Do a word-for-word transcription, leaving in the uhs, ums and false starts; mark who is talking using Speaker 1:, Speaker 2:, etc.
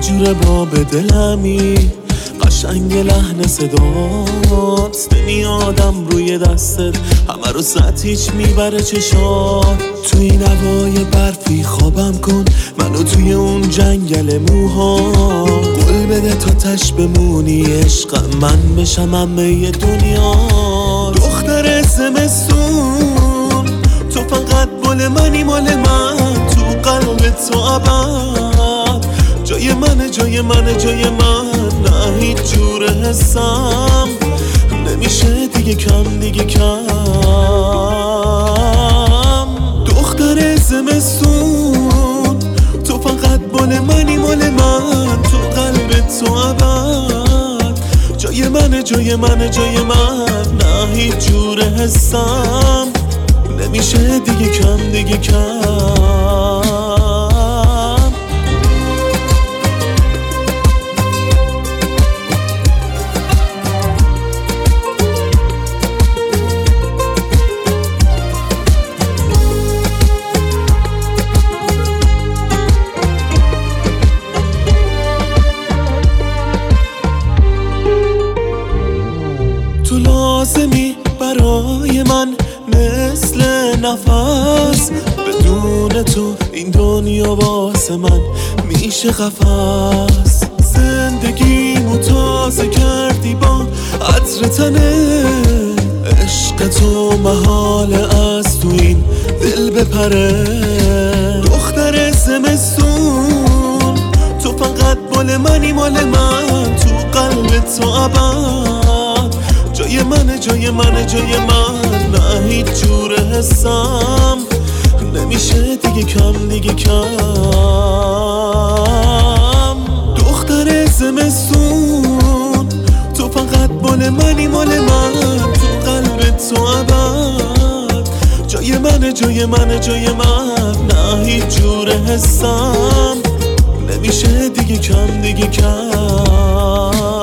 Speaker 1: جوره با به دلمی قشنگ لحن صدات نمیادم روی دستت همه رو سطحیچ میبره چشات. توی این هوای برفی خوابم کن منو توی اون جنگل موها. قول بده تا تش بمونی عشقم من بشم همه دنیا. دختر زمستون تو فقط مال منی مال من تو قلب تو ابد. جای منه جای منه جای من نه هیچ جور حسم نمیشه دیگه کم دیگه کم. دختر زمستون تو فقط مال منی مال من تو قلب تو ابد. جای منه جای منه جای من نه هیچ جور حسم نمیشه دیگه کم دیگه کم. تو لازمی برای من مثل نفس. بدون تو این دنیا واسه من میشه قفس. زندگیمو تازه کردی با عطر تنه. عشق تو محاله از تو این دل بپره. دختر زمستون تو فقط مال منی مال من تو قلب تو ابد. جای منه جای منه جای من نه هیچ جور حسم نمیشه دیگه کم دیگه کم. دختر زمستون تو فقط مال منی مال من تو قلب تو ابد. جای منه جای منه جای من نه هیچ جور حسم نمیشه دیگه کم دیگه کم.